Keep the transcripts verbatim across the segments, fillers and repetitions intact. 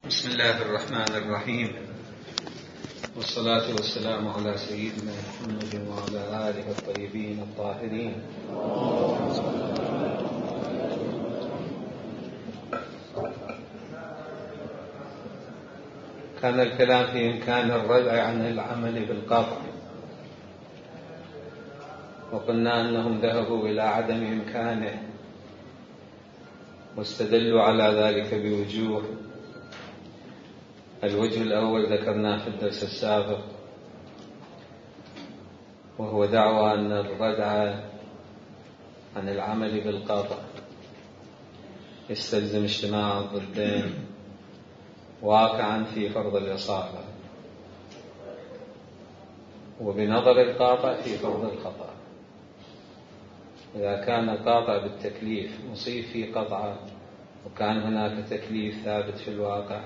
بسم الله الرحمن الرحيم، والصلاة والسلام على سيدنا محمد وعلى آله الطيبين الطاهرين. كان الكلام في إمكان الردع عن العمل بالقطع، وقلنا أنهم ذهبوا إلى عدم إمكانه واستدلوا على ذلك بوجوه. الوجه الأول ذكرناه في الدرس السابق، وهو دعوى أن الردع عن العمل بالقطع يستلزم اجتماع الضدين واقعا في فرض الإصابة، وبنظر القاطع في فرض الخطأ. إذا كان القاطع بالتكليف مصيب في قطعه وكان هناك تكليف ثابت في الواقع،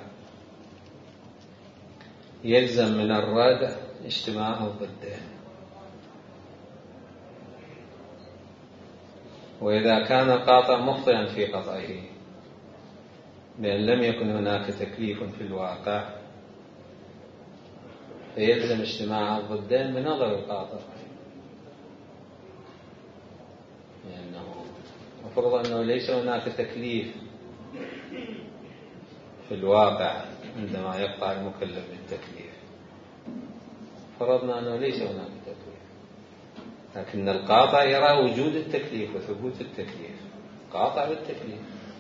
يلزم من الردع اجتماع الضدين. وإذا كان القاطع مخطئا في قطعه بأن لم يكن هناك تكليف في الواقع، فيلزم اجتماع الضدين بنظر القاطع، لأنه مفروض أنه ليس هناك تكليف في الواقع عندما يقطع المكلف بالتكليف. فرضنا أنه ليس هناك تكليف، لكن القاطع يرى وجود التكليف وثبوت التكليف، قاطع بالتكليف،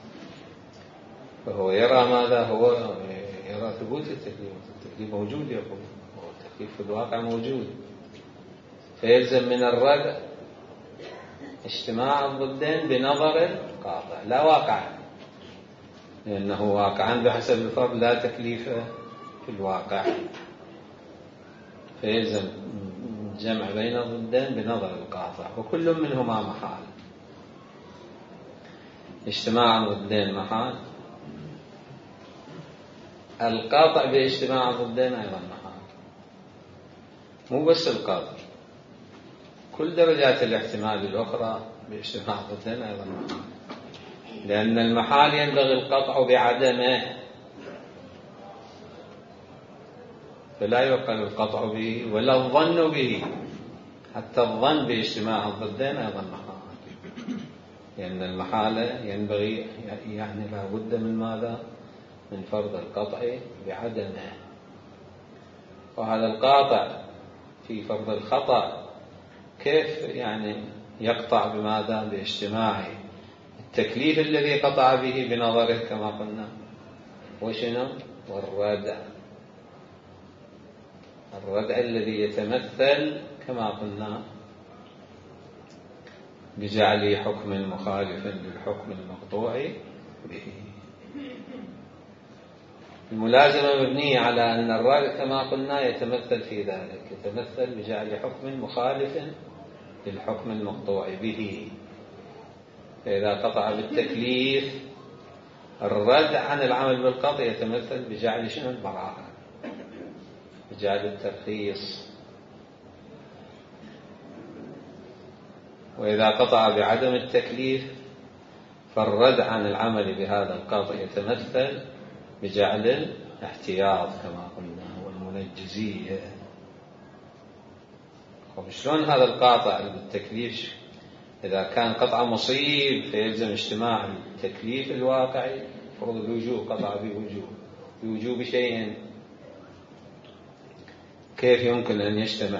فهو يرى ماذا؟ هو يرى ثبوت التكليف، التكليف موجود، يقول هو التكليف في الواقع موجود، فيلزم من الردع اجتماع الضدين بنظر القاطع لا واقعا، لأنه واقعا بحسب الفرض لا تكليف في الواقع، فيلزم جمع بين الضدين بنظر القاطع، وكل منهما محال. اجتماع الضدين محال، القاطع باجتماع الضدين أيضا محال. مو بس القاطع، كل درجات الاحتمال الأخرى باجتماع الضدين أيضا محال، لأن المحال ينبغي القطع بعدمه، فلا يقل القطع به ولا الظن به. حتى الظن باجتماع الضدين أيضا محال، لأن المحال ينبغي يعني لا بد من ماذا؟ من فرض القطع بعدمه. وهذا القاطع في فرض الخطأ كيف يعني يقطع بماذا؟ باجتماعه التكليف الذي قطع به بنظره كما قلنا، وشنو؟ والردع، الردع الذي يتمثل كما قلنا بجعل حكم مخالف للحكم المقطوع به. الملازمة مبنية على أن الردع كما قلنا يتمثل في ذلك، يتمثل بجعل حكم مخالف للحكم المقطوع به. فإذا قطع بالتكليف، الردع عن العمل بالقطع يتمثل بجعل شنو؟ البراءة، بجعل الترخيص. وإذا قطع بعدم التكليف، فالردع عن العمل بهذا القاطع يتمثل بجعل الاحتياط كما قلنا والمنجزية. وشلون هذا القاطع بالتكليف؟ إذا كان قطع مصيب فيلزم اجتماع التكليف الواقعي، فرض الوجوب، قطع بوجوب بوجوب شيء، كيف يمكن أن يجتمع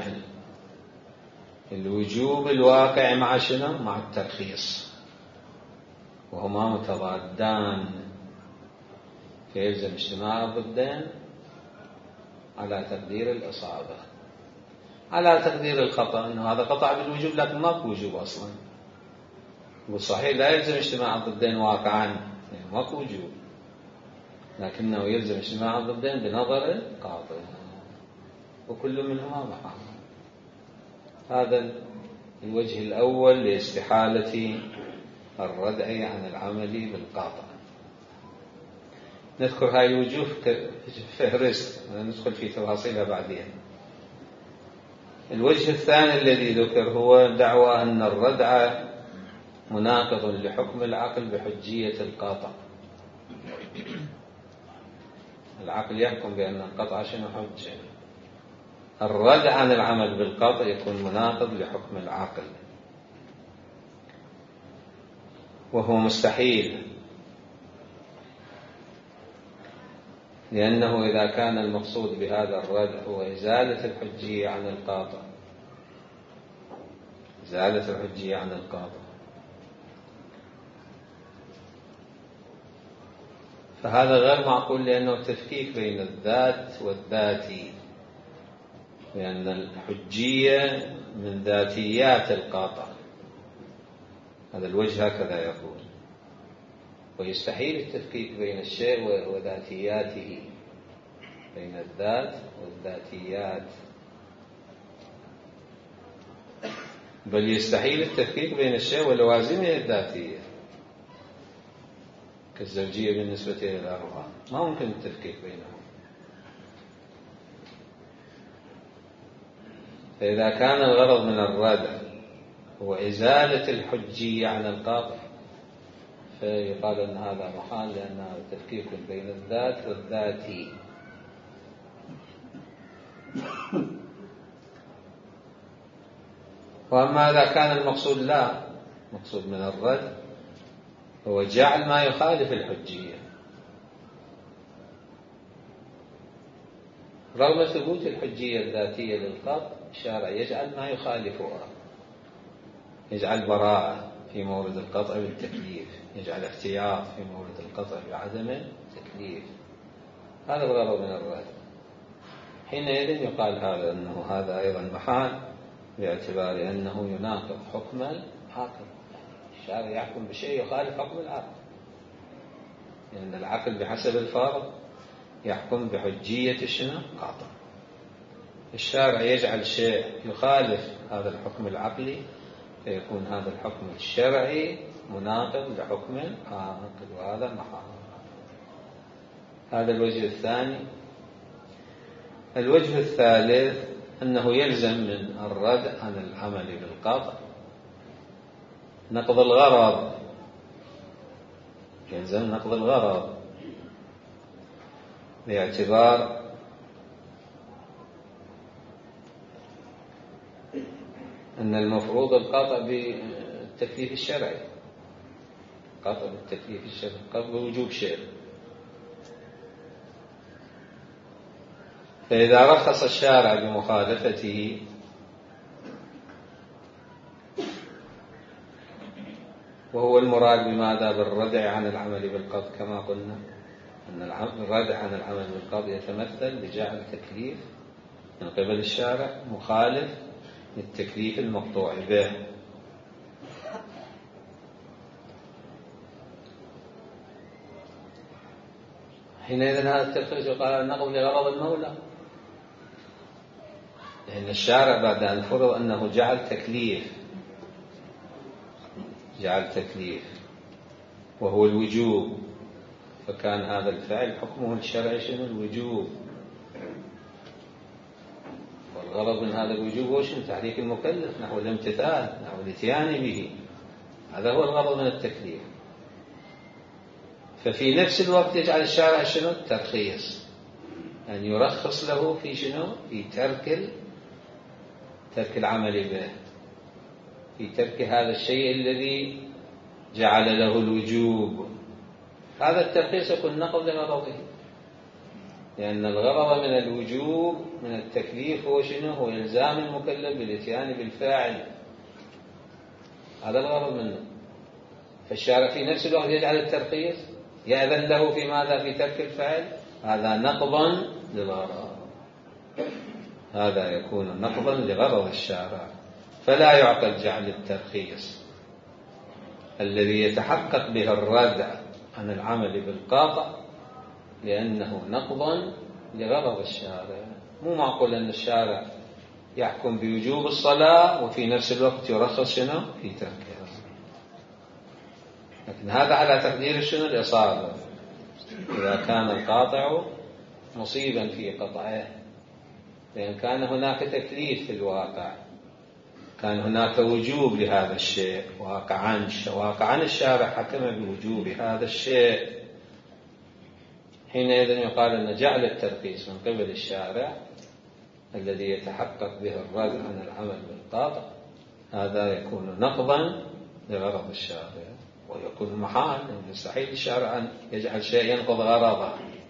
الوجوب الواقع مع شنو؟ مع الترخيص، وهما متضادان، فيلزم اجتماع الضدين على تقدير الإصابة. على تقدير الخطأ أنه هذا قطع بالوجوب لكن ماكو وجوب أصلا، والصحيح لا يلزم اجتماع الضدين واقعا، يعني ماكو وجوب، لكنه يلزم اجتماع الضدين بنظر القاطع، وكل منهما محال. هذا الوجه الأول لاستحالة الردع عن العمل بالقاطع. نذكر هاي الوجوه فهرست، ندخل في تفاصيلها بعدين. الوجه الثاني الذي ذكر هو دعوى أن الردع مناقض لحكم العقل بحجية القاطع. العقل يحكم بأن القطع شنو حجة. الرد عن العمل بالقطع يكون مناقض لحكم العقل، وهو مستحيل، لأنه إذا كان المقصود بهذا الرد هو إزالة الحجية عن القاطع، إزالة الحجية عن القاطع، فهذا غير معقول، لأنه تفكيك بين الذات والذاتي، لأن الحجية من ذاتيات القاطع، هذا الوجه هكذا يقول، ويستحيل التفكيك بين الشيء وذاتياته، بين الذات والذاتيات، بل يستحيل التفكيك بين الشيء ولوازمه الذاتية، كالزوجية بالنسبة إلى الأرواح، ما ممكن التفكيك بينهم. فإذا كان الغرض من الردع هو إزالة الحجية عن القاطع، فيقال أن هذا محال، لأنه تفكيك بين الذات والذاتي. وأما إذا كان المقصود لا، مقصود من الرد هو جعل ما يخالف الحجية، رغم ثبوت الحجية الذاتية للقطع، الشارع يجعل ما يخالفها، يجعل براءة في مورد القطع بالتكليف، يجعل احتياط في مورد القطع بعدم التكليف. هذا الغرض من الرد. حينئذ يقال هذا أنه هذا أيضا محال، باعتبار أنه يناقض حكم العقل. الشارع يحكم بشيء يخالف حكم العقل، لأن يعني العقل بحسب الفارض يحكم بحجية شنو؟ قاطع. الشارع يجعل شيء يخالف هذا الحكم العقلي، فيكون هذا الحكم الشرعي مناقض لحكم العقل، وهذا محال. هذا الوجه الثاني. الوجه الثالث أنه يلزم من الرد عن العمل بالقطع نقض الغرض، يلزم نقض الغرض، باعتبار أن المفروض القطع بالتكليف الشرعي، قطع بالتكليف الشرعي، قطع بوجوب شيء. فإذا رخص الشارع بمخالفته وهو المراد بماذا؟ بالردع عن العمل بالقطع، كما قلنا أن الردع عن العمل بالقطع يتمثل بجعل تكليف من قبل الشارع مخالف للتكليف المقطوع به. حينئذ هذا التلخيص يقال النقض لغرض المولى، لأن الشارع بعد أن فرض أنه جعل تكليف، جعل تكليف وهو الوجوب، فكان هذا الفعل حكمه الشرعي شنو؟ الوجوب. والغرض من هذا الوجوب هو شنو؟ تحريك المكلف نحو الامتثال، نحو الاتيان به، هذا هو الغرض من التكليف. ففي نفس الوقت يجعل الشارع شنو؟ الترخيص، أن يعني يرخص له في شنو؟ في ترك ترك العمل به، في ترك هذا الشيء الذي جعل له الوجوب. هذا الترخيص يكون نقض لغرضه، لأن الغرض من الوجوب من التكليف هو شنو؟ هو إلزام المكلف بالاتيان بالفاعل، هذا الغرض منه. فالشارع في نفس الوقت يجعل الترخيص، يأذن له في ماذا؟ في ترك الفعل، هذا نقضا للغرض، هذا يكون نقضا لغرض الشارع. فلا يعقل جعل الترخيص الذي يتحقق به الردع عن العمل بالقاطع، لأنه نقضا لغرض الشارع. مو معقول أن الشارع يحكم بوجوب الصلاة وفي نفس الوقت يرخص شنو؟ في تركها. لكن هذا على تقدير شنو؟ الإصابة، إذا كان القاطع مصيبا في قطعه، لأن كان هناك تكليف في الواقع، كان هناك وجوب لهذا الشيء واقعا، واقعا الشارع حكم بوجوب هذا الشيء. حينئذ يقال أن جعل الترخيص من قبل الشارع الذي يتحقق به الرد عن العمل بالقاطع هذا يكون نقضا لغرض الشارع، ويكون محال، مستحيل الشارع أن يجعل شيء ينقض غرضه.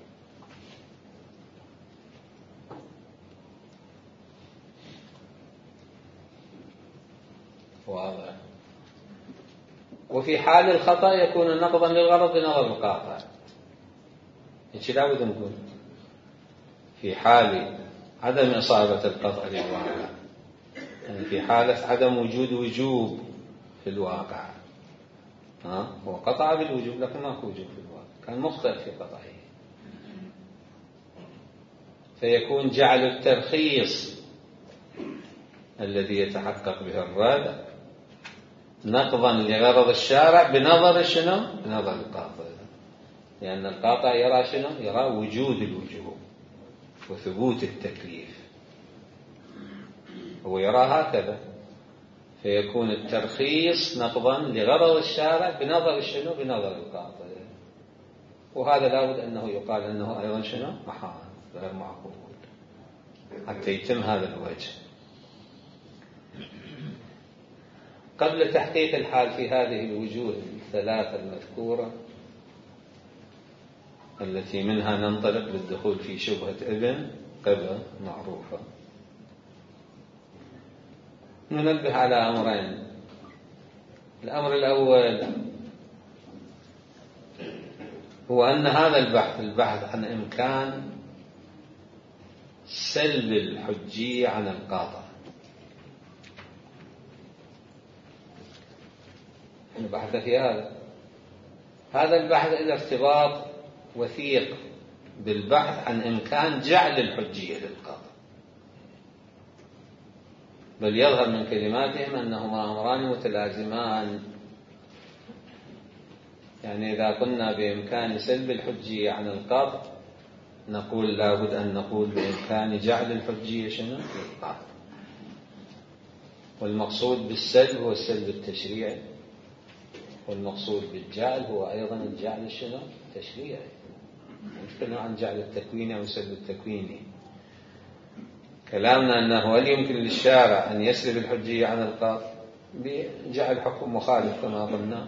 واضح. وفي حال الخطأ يكون نقضا للغرض بنظر القاطع. إيش لابد نقول في حال عدم إصابة القطع للواقع، يعني في حالة عدم وجود وجوب في الواقع، ها هو قطع بالوجوب لكن ما هو وجوب في الواقع، كان مخطئ في قطعه، فيكون جعل الترخيص الذي يتحقق به الرد نقضا لغرض الشارع بنظر شنو؟ بنظر القاطع، لأن القاطع يرى شنو؟ يرى وجود الوجوب وثبوت التكليف، هو يرى هكذا، فيكون الترخيص نقضا لغرض الشارع بنظر شنو؟ بنظر القاطع، وهذا لابد أنه يقال أنه أيضا شنو؟ محال غير معقول حتى يتم هذا الوجه. قبل تحقيق الحال في هذه الوجوه الثلاثة المذكورة التي منها ننطلق للدخول في شبهة ابن قبل معروفة، ننبه على أمرين. الأمر الأول هو أن هذا البحث البحث عن إمكان سلب الحجية عن القاطع، البحث في هذا هذا البحث إلى ارتباط وثيق بالبحث عن إمكان جعل الحجية للقاطع، بل يظهر من كلماتهم أنهما أمران متلازمان، يعني إذا قلنا بإمكان سلب الحجية عن القاطع نقول لابد أن نقول بإمكان جعل الحجية شنو؟ للقاطع، والمقصود بالسلب هو السلب التشريعي، والمقصود بالجعل هو أيضا الجعل شنو؟ التشريعي. نتكلم عن جعل التكويني أو سلب التكويني. كلامنا أنه هل يمكن للشارع أن يسلب الحجية عن القاطع بجعل حكم مخالف كما قلنا.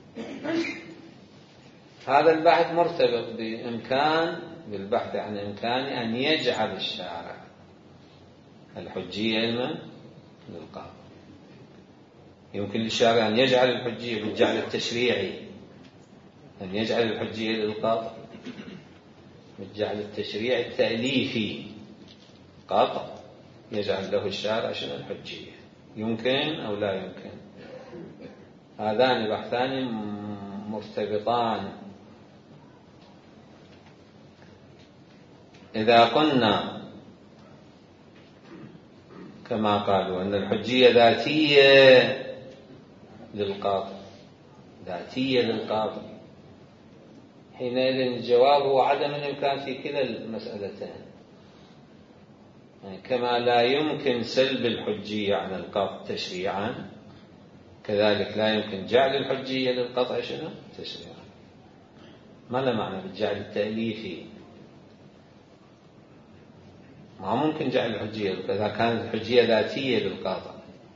هذا البحث مرتبط بإمكان بالبحث عن إمكان أن يجعل الشارع الحجية علما للقاطع. يمكن للشارع أن يجعل الحجية بالجعل التشريعي، أن يجعل الحجية للقاطع بالجعل التشريعي التأليفي قاطع يجعل له الشارع شنو الحجية، يمكن أو لا يمكن. هذان بحثان مرتبطان. إذا قلنا كما قالوا أن الحجية ذاتية للقاطع ذاتية للقاطع، حينئذ الجواب هو عدم الإمكان في كلا المسألتين، يعني كما لا يمكن سلب الحجية عن القاطع تشريعا كذلك لا يمكن جعل الحجية للقطع شنو تشريعا. ما له معنى بالجعل التأليفي، ما ممكن جعل الحجية إذا كانت الحجية ذاتية للقاطع،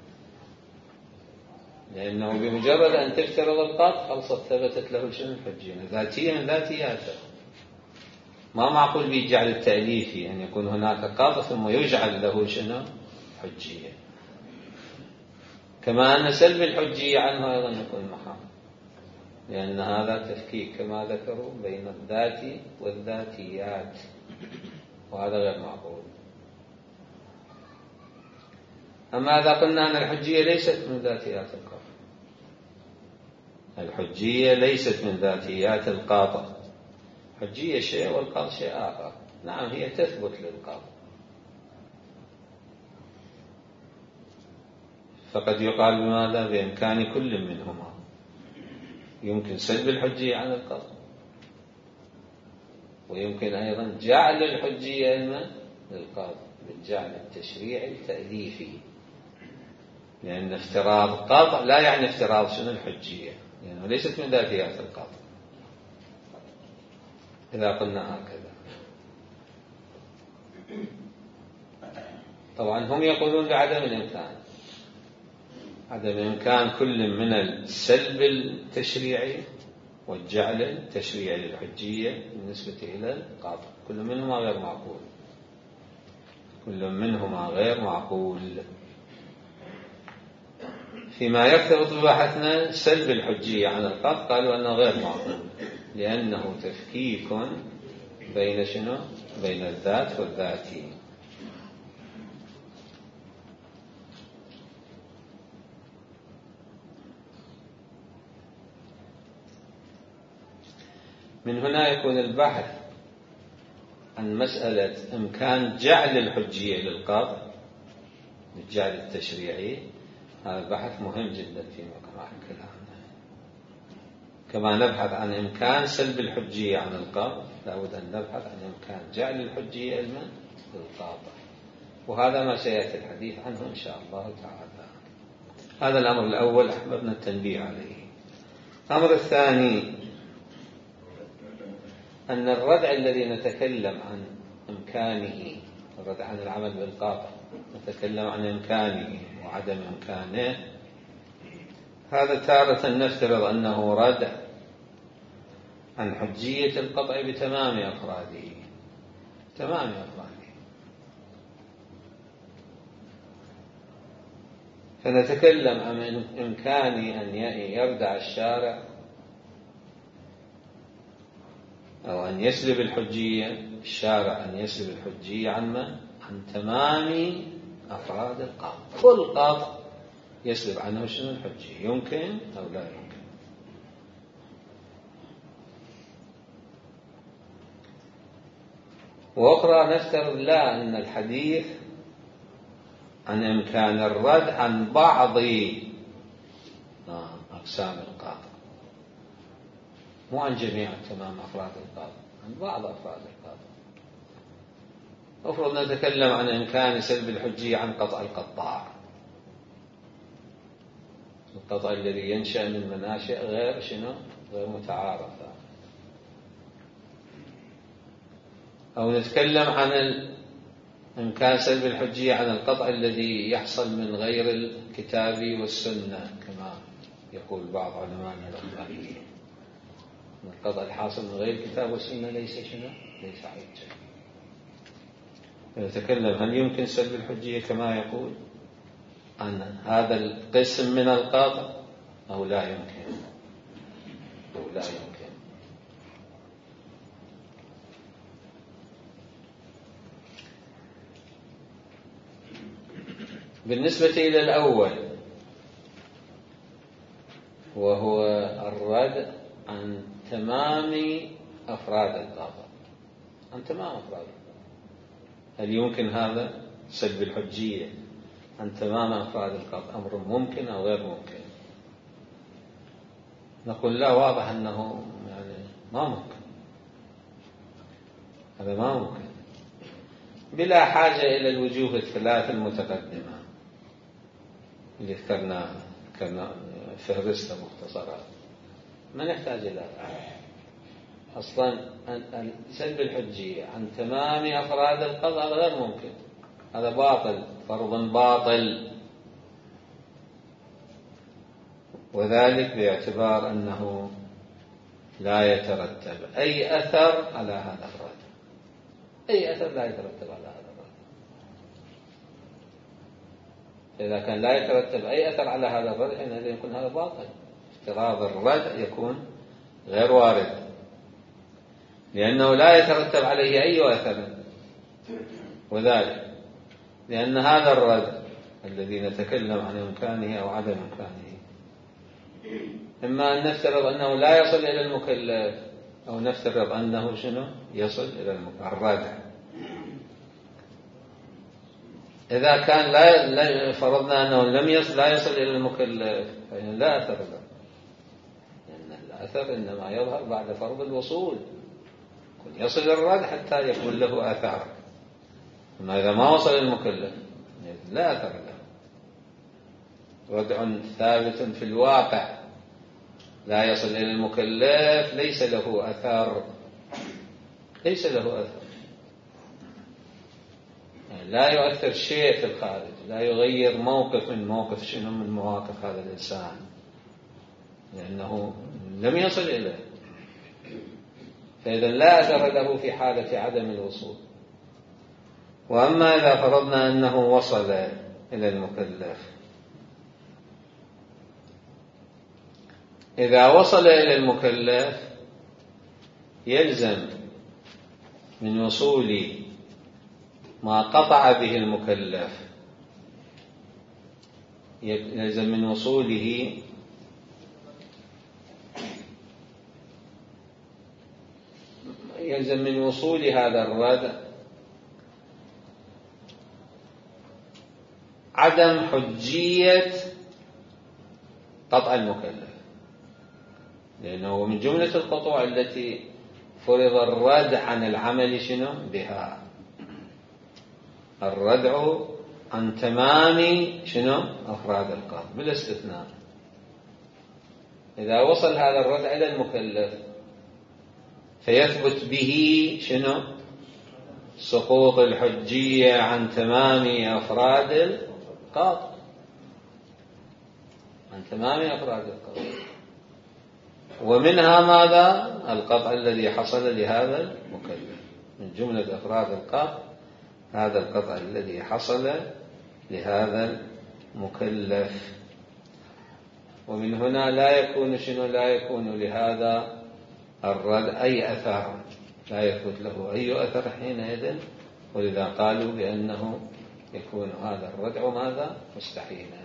لأنه بمجرد أن تفترض القاطع خلصت ثبتت له شنو الحجية ذاتية من ذاتياته. ما معقول بيجعل التأليفي أن يكون هناك قاطع ثم يجعل له شنو حجية، كما أن سلب الحجية عنه أيضا يكون محال، لأن هذا تفكيك كما ذكروا بين الذات والذاتيات، وهذا غير معقول. أما إذا قلنا أن الحجية ليست من ذاتيات القاطع، الحجية ليست من ذاتيات القاطع، حجية شيء والقاطع شيء آخر. نعم هي تثبت للقاطع، فقد يقال بماذا؟ بإمكان كل منهما يمكن سلب الحجية عن القاطع، ويمكن أيضا جعل الحجية علما للقاطع بالجعل التشريعي التأليفي، لأن افتراض قاطع لا يعني افتراض شنو الحجية، لأنه يعني ليست من ذاتيات القاطع. إذا قلنا هكذا. طبعا هم يقولون بعدم الإمكان، عدم إمكان كل من السلب التشريعي والجعل التشريعي للحجية بالنسبة إلى القاطع، كل منهما غير معقول، كل منهما غير معقول. فيما يرتبط ببحثنا سلب الحجية عن القاطع قالوا أنه غير معقول، لأنه تفكيك بين شنو؟ بين الذات والذاتي. من هنا يكون البحث عن مسألة إمكان جعل الحجية للقاطع، الجعل التشريعي، هذا البحث مهم جدا في مقام الكلام. كما نبحث عن إمكان سلب الحجية عن القاطع، لابد أن نبحث عن إمكان جعل الحجية للقاطع، وهذا ما سيأتي الحديث عنه إن شاء الله تعالى. هذا الأمر الأول أحببنا التنبيه عليه. الأمر الثاني أن الردع الذي نتكلم عن إمكانه، الردع عن العمل بالقاطع، نتكلم عن إمكانه وعدم إمكانه، هذا تارة نفترض أنه ردع عن حجية القطع بتمام أفراده، تمام أفراده. فنتكلم عن إمكان أن يردع الشارع أو أن يسلب الحجية، الشارع أن يسلب الحجية عن من؟ عن تمام أفراد القاطع. كل قاطع يسلب عنه شنو الحجية، يمكن أو لا يمكن. وأخرى نفترض لا أن الحديث عن إمكان الرد عن بعض أقسام القاطع، مو عن جميع تمام أفراد القاطع، عن بعض أفراد القاطع. أفرض نتكلم عن إمكان سلب الحجية عن قطع القطاع، القطع الذي ينشأ من مناشئ غير شنو؟ غير متعارفة. أو نتكلم عن إمكان سلب الحجية عن القطع الذي يحصل من غير الكتاب والسنة، كما يقول بعض علماءنا الأخباريين، القطع الحاصل من غير الكتاب والسنة ليس شنو؟ ليس حجة. نتكلم هل يمكن سلب الحجية كما يقول عن هذا القسم من القاطع أو لا يمكن، أو لا يمكن. بالنسبة إلى الأول وهو الرد عن تمام أفراد القاطع، عن تمام أفراد القاطع، هل يمكن هذا سلب الحجية عن تمام أفراد القاطع؟ أمر ممكن أو غير ممكن؟ نقول لا، واضح أنه يعني ما ممكن، هذا ما ممكن، بلا حاجة إلى الوجوه الثلاث المتقدمة اللي ذكرناها، ذكرنا فهرست مختصرات، ما نحتاج إلى أصلا. سلب الحجية عن تمام أفراد القطع غير ممكن، هذا باطل، فرض باطل، وذلك باعتبار أنه لا يترتب أي أثر على هذا الرد، أي أثر لا يترتب على هذا الرد. إذا كان لا يترتب أي أثر على هذا الرد حينئذ يكون هذا باطل، افتراض الرد يكون غير وارد، لأنه لا يترتب عليه أي أثر، وذلك لأن هذا الرد الذي نتكلم عن إمكانه أو عدم إمكانه، إما أن نفترض أنه لا يصل إلى المكلف، أو نفترض أنه شنو؟ يصل إلى الردع. إذا كان لا فرضنا أنه لم يصل لا يصل إلى المكلف فإن لا أثر له، لأن الأثر إنما يظهر بعد فرض الوصول، يصل إلى الردع حتى يكون له آثار. أما إذا ما وصل المكلف لا أثر له، ردع ثابت في الواقع لا يصل إلى المكلف، ليس له أثر. ليس له أثر، يعني لا يؤثر شيء في الخارج، لا يغير موقف من موقف شنو من مواقف هذا الإنسان، لأنه لم يصل إليه، فإذا لا أثر له في حالة عدم الوصول. وأما إذا فرضنا أنه وصل إلى المكلف، إذا وصل إلى المكلف يلزم من وصول ما قطع به المكلف، يلزم من وصوله يلزم من وصول هذا الردع عدم حجية قطع المكلف، لأنه من جملة القطوع التي فرض الردع عن العمل شنو بها، الردع عن تمام شنو أفراد القطع بلا استثناء. إذا وصل هذا الردع إلى المكلف فيثبت به شنو سقوط الحجية عن تمام أفراد القطع، عن تمام أفراد القطع، ومنها ماذا القطع الذي حصل لهذا المكلف، من جملة أفراد القطع هذا القطع الذي حصل لهذا المكلف. ومن هنا لا يكون شنو لا يكون لهذا الرد أي أثر، لا يثبت له أي أثر حينئذ، ولذا قالوا بأنه يكون هذا الردع ماذا مستحيلا.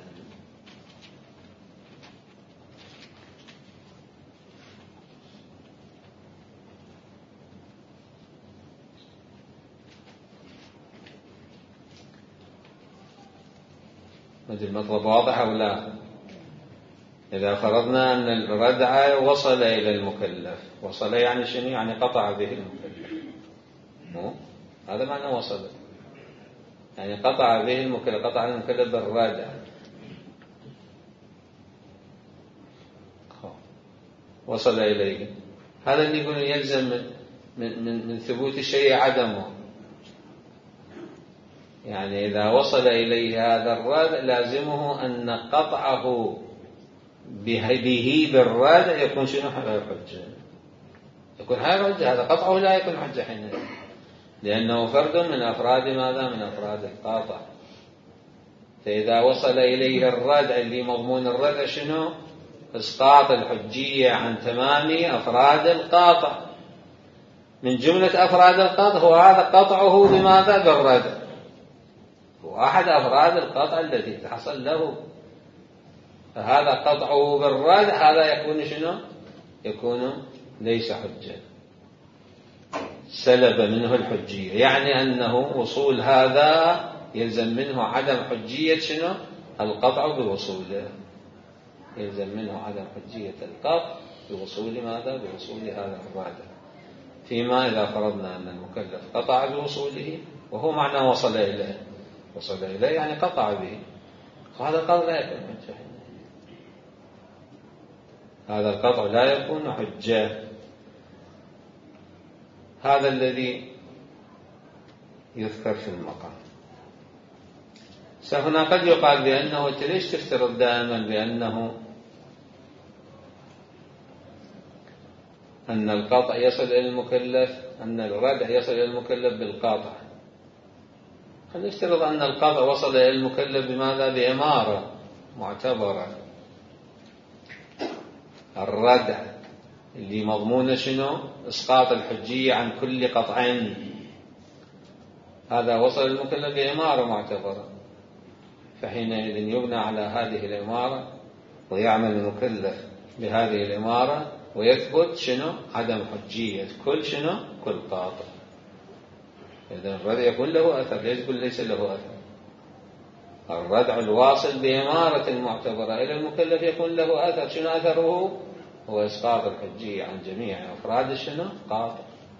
ماذا المطلب واضح أو لا؟ إذا فرضنا أن الردع وصل إلى المكلف، وصل يعني شنو يعني قطع به المكلف، مو هذا معنى وصل، يعني قطع به المكلف، قطع المكلف بالردع، وصل إليه، هذا اللي يقول يلزم من, من, من, من ثبوت الشيء عدمه، يعني إذا وصل إليه هذا الردع لازمه أن قطعه به بالردع يكون شنو حجة، يكون حجة، هذا قطعه لا يكون حجة حينئذ، لأنه فرد من أفراد ماذا من أفراد القاطع. فإذا وصل إليه الردع اللي مضمون الردع شنو إسقاط الحجية عن تمام أفراد القاطع، من جملة أفراد القاطع هو هذا قطعه بماذا بالردع، هو أحد أفراد القطع التي حصل له، فهذا قطعه بالردع هذا يكون شنو يكون ليس حجة، سلب منه الحجية، يعني أنه وصول هذا يلزم منه عدم حجية شنو القطع بوصوله، يلزم منه عدم حجية القطع بوصول ماذا بوصول هذا الردع، فيما إذا فرضنا أن المكلف قطع بوصوله، وهو معنى وصل إليه، وصل إليه يعني قطع به، هذا القطع لا يكون حجة، هذا القطع لا يكون حجة. هذا الذي يذكر في المقام. فهنا قد يقال بأنه ليش تفترض دائما بأنه أن القطع يصل إلى المكلف، أن الردع يصل إلى المكلف بالقطع، خلينا نفترض أن القطع وصل إلى المكلف بماذا بإمارة معتبرة، الردع اللي مضمونه شنو إسقاط الحجية عن كل قطعين، هذا وصل المكلف بإمارة معتبرة، فحينئذ يبنى على هذه الإمارة ويعمل المكلف بهذه الإمارة ويثبت شنو عدم حجية كل شنو كل قاطع. إذا الردع يكون له أثر، ليش يقول ليس له أثر؟ الردع الواصل بإمارة معتبرة إلى المكلف يكون له أثر، شنو أثره؟ هو إسقاط الحجية عن جميع أفراد شنو قاطع.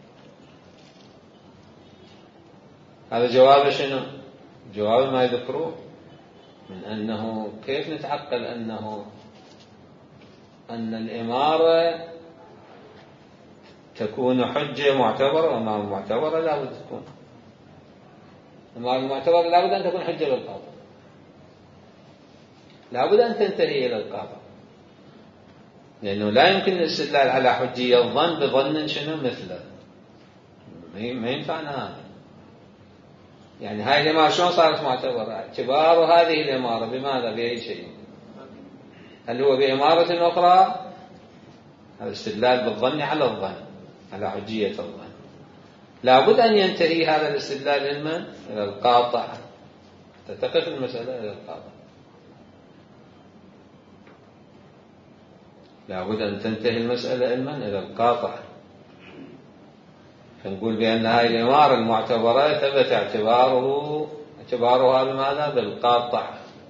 هذا جواب شنو؟ جواب ما يذكروه من أنه كيف نتعقل أنه أن الإمارة تكون حجة معتبرة، وما معتبرة لا بد تكون، وما المعتبر لا بد أن تكون حجة للقاطع، لا بد أن تنتهي إلى القاطع، لأنه لا يمكن الاستدلال على حجية الظن بظن شنو مثله، ما ينفعنا هذا. يعني هاي الإمارة شلون صارت معتبرة؟ اعتبار هذه الإمارة بماذا؟ بأي شيء؟ هل هو بإمارة أخرى؟ الاستدلال بالظن على الظن، على حجية الظن. لا بد أن ينتهي هذا الاستدلال إلى إلى القاطع، تتقف المسألة إلى القاطع. لا بد أن تنتهي المسألة إلى القاطع، فنقول بأن هذه الإمارة المعتبرة ثبت اعتباره اعتبارها بماذا؟ بالقاطع.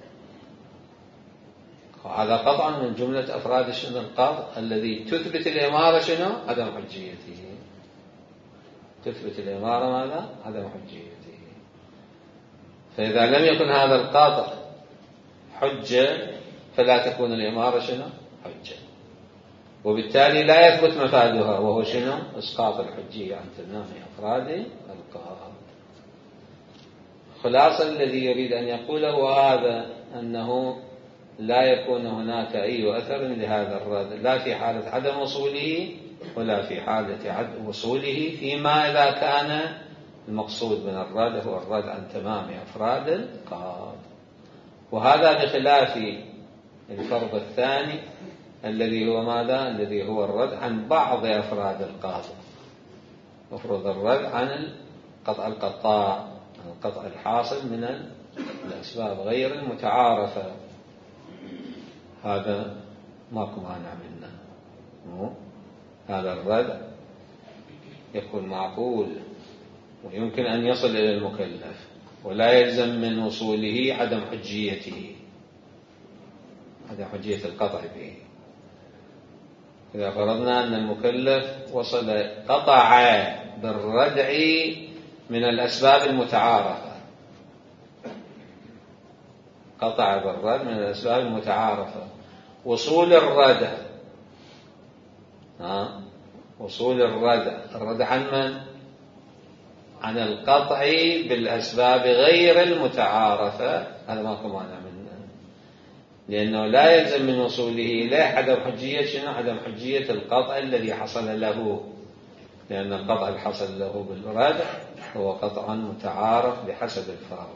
وهذا قطعا من جملة أفراد شنو القاطع الذي تثبت الإمارة شنو؟ عدم حجيته. تثبت الإمارة ماذا؟ عدم حجيته. فإذا لم يكن هذا القاطع حجة فلا تكون الإمارة شنو؟ حجة، وبالتالي لا يثبت مفادها، وهو شنو؟ إسقاط الحجية عن تمام أفراد القاطع. خلاصة الذي يريد أن يقوله هذا أنه لا يكون هناك أي أثر لهذا الرد، لا في حالة عدم وصوله ولا في حالة عدم وصوله، فيما إذا كان المقصود من الرد هو الرد عن تمام أفراد القاطع. وهذا بخلاف الفرض الثاني الذي هو ماذا؟ الذي هو الرد عن بعض أفراد القاطع. مفروض الرد عن القطع القطاع، القطع الحاصل من الأسباب غير المتعارفة، هذا ماكو مانع منه. هذا الرد يكون معقول ويمكن أن يصل إلى المكلف، ولا يلزم من وصوله عدم حجيته، عدم حجية القطع به. إذا فرضنا أن المكلف وصل قطع بالردع من الأسباب المتعارفة، قطع بالرد من الأسباب المتعارفة، وصول الردع ها وصول الردع الردع عن من؟ عن القطع بالأسباب غير المتعارفة، هذا ماكو مانع منه، لأنه لا يلزم من وصوله إليه عدم حجية شنو؟ عدم حجية القطع الذي حصل له، لأن القطع الحصل له بالردع هو قطع متعارف بحسب الفرض،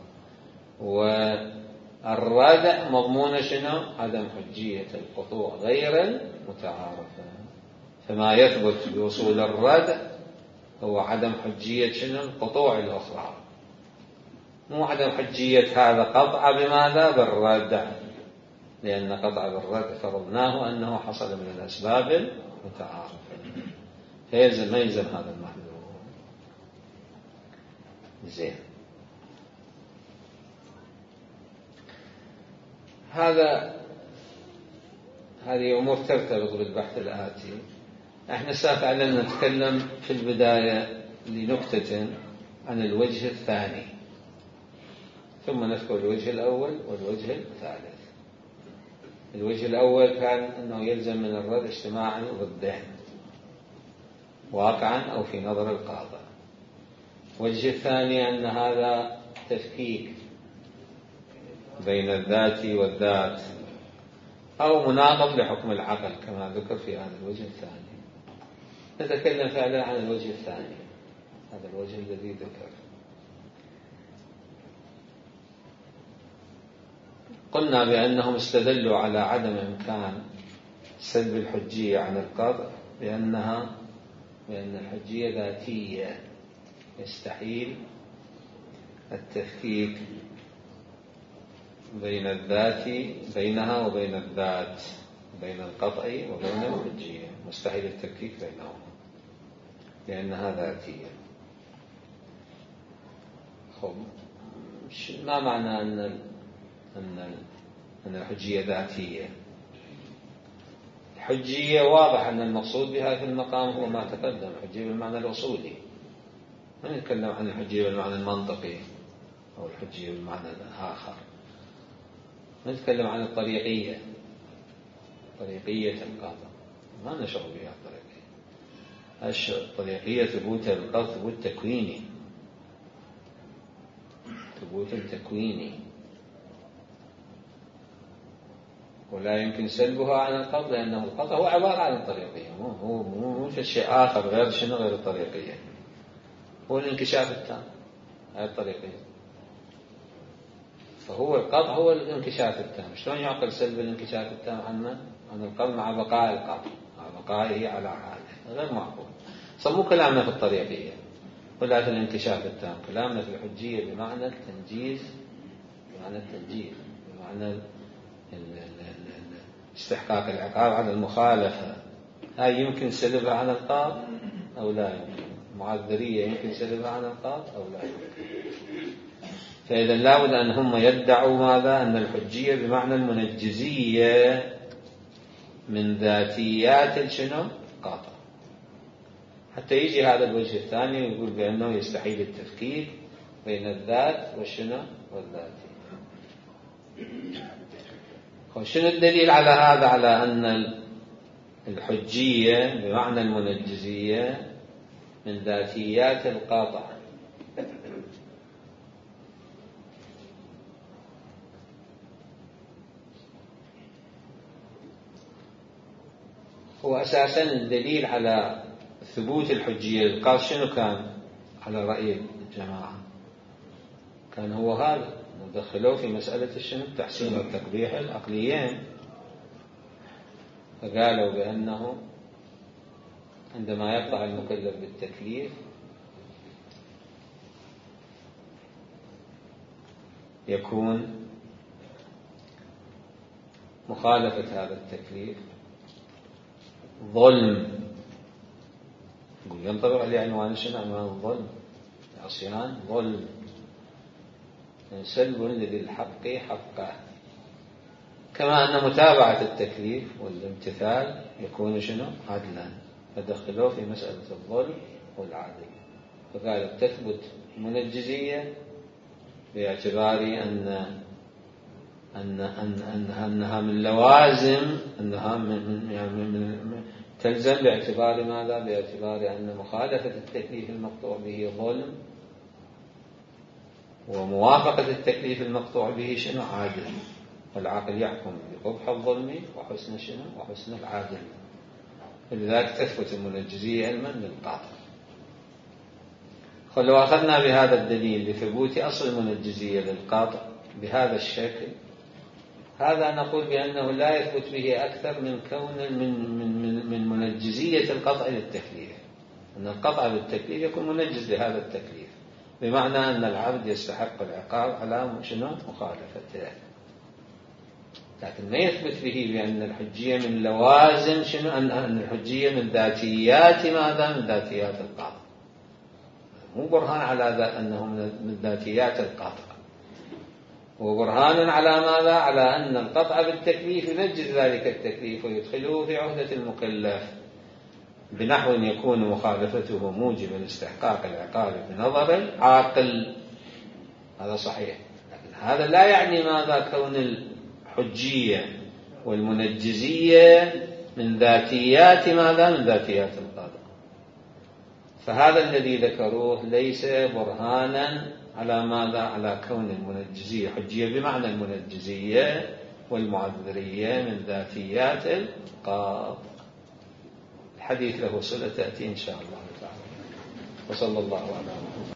والردع مضمون شنو؟ عدم حجية القطوع غير المتعارفة. فما يثبت بوصول الردع هو عدم حجية شنو؟ القطوع الأخرى، مو عدم حجية هذا قطع بماذا؟ بالردع، لأن قطع بالردع فرضناه أنه حصل من الأسباب المتعارفة، فيلزم ما يلزم هذا المحذور. زين، هذا هذه أمور ترتبط بالبحث الآتي. احنا سافعلنا نتكلم في البداية لنكتة عن الوجه الثاني، ثم نذكر الوجه الأول والوجه الثالث. الوجه الأول كان أنه يلزم من الرد اجتماعا ضدين واقعا أو في نظر القاضي. الوجه الثاني أن هذا تفكيك بين الذات والذات أو مناقض لحكم العقل كما ذكر في هذا الوجه الثاني. نتكلم فعلا عن الوجه الثاني، هذا الوجه الذي ذكر. قلنا بأنهم استدلوا على عدم إمكان سلب الحجية عن القطع بأنها بأن الحجية ذاتية، يستحيل التفكيك بين الذات بينها وبين الذات، بين القطع وبين الحجية، مستحيل التفكيك بينهما لأنها ذاتية. خب ما معنى أن أن أن الحجية ذاتية؟ الحجية واضح أن المقصود بها في المقام هو ما تقدم، الحجية بالمعنى الأصولي، ما نتكلم عن الحجية بالمعنى المنطقي أو الحجية بالمعنى الآخر، نتكلم عن الطريقية، طريقية القاضي ما نشعر بها الطريقية. الطريقية ثبوت القطع ثبوت تكويني، ثبوت تكويني، ولا يمكن سلبها عن القطع، لأنه القطع هو عبارة عن الطريقية، مو هو مو شيء آخر غير شنو غير الطريقية، هو الانكشاف التام هاي الطريقية. فهو القطع هو الانكشاف التام. شلون يعقل سلب الانكشاف التام عن من؟ عن القطع مع بقاء القطع، مع بقائه على حاله، غير معقول. فمو كلامنا في الطريقية ولا في الانكشاف التام، كلامنا في الحجية بمعنى التنجيز، بمعنى التنجيز، بمعنى استحقاق العقاب على المخالفة. هاي يمكن سلبها عن القاضي أو لا يمكن، المعذرية يمكن سلبها عن القاضي أو لا يمكن. فإذا لابد أن هم يدعوا ماذا؟ أن الحجية بمعنى المنجزية من ذاتيات شنو؟ قاطع. حتى يجي هذا الوجه الثاني ويقول بأنه يستحيل التفكيك بين الذات والشنو؟ والذاتي. شنو الدليل على هذا؟ على أن الحجية بمعنى المنجزية من ذاتيات القاطع. هو أساسا الدليل على ثبوت الحجية للقاضي شنو كان على رأي الجماعة؟ كان هو هذا، ندخلوه في مسألة الشنو؟ التحسين والتقبيح العقليين. فقالوا بأنه عندما يقطع المكلف بالتكليف يكون مخالفة هذا التكليف ظلم، ينطبق عليه عنوان شنو؟ عنوان الظلم، العصيان ظلم، سلب لذي الحق حقه. كما أن متابعة التكليف والامتثال يكون شنو؟ عدلا. فدخلوه في مسألة الظلم والعدل. فقال تثبت المنجزية باعتبار أن أن أن أنها, أنها من لوازم، أنها من يعني من تلزم باعتبار ماذا؟ باعتبار أن مخالفة التكليف المقطوع به ظلم، وموافقة التكليف المقطوع به شنو؟ عادل. والعاقل يحكم بقبح الظلم وحسن شنو؟ وحسن العادل. لذلك تثبت المنجزية علما للقاطع. لو أخذنا بهذا الدليل لثبوت أصل المنجزية للقاطع بهذا الشكل، هذا نقول بأنه لا يثبت به أكثر من كون من من من, من منجزية القطع للتكليف. أن القطع بالتكليف يكون منجز لهذا التكليف، بمعنى أن العبد يستحق العقاب على شنو؟ مخالفته. لكن ما يثبت به بأن الحجية من لوازم شنو؟ أن الحجية من ذاتيات ماذا؟ من ذاتيات القاطع. مو برهان على أنه من ذاتيات القاطع، هو برهان على ماذا؟ على أن القطع بالتكليف ينجز ذلك التكليف ويدخله في عهدة المكلف بنحو يكون مخالفته موجبا لاستحقاق العقاب بنظر العاقل. هذا صحيح، لكن هذا لا يعني ماذا؟ كون الحجية والمنجزية من ذاتيات ماذا؟ من ذاتيات القاطع. فهذا الذي ذكروه ليس برهانا على ماذا؟ على كون المنجزية حجية بمعنى المنجزية والمعذرية من ذاتيات القاطع. الحديث له صلة تأتي إن شاء الله تعالى. وصلى الله على محمد.